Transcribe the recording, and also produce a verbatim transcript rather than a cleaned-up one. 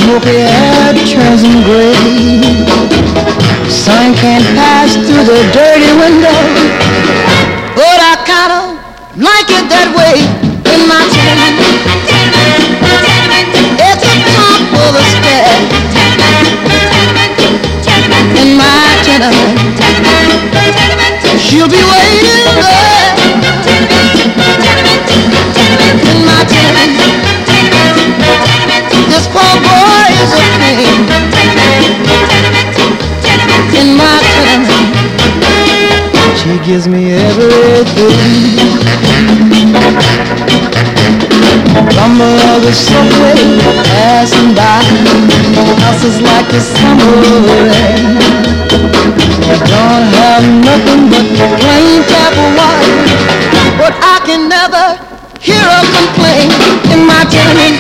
smoky air turns him gray. Sun can't pass through the dirty window, but I kinda like it that way in my tenement. It's the top of the stairs in my tenement. She'll be waiting there in my tenement. This poor boy is a king in my tenement. She gives me everything. Rumble of the subway passing by, houses like the summer rain. We don't have nothing but plain tap water, but I can never hear her complain in my tenement.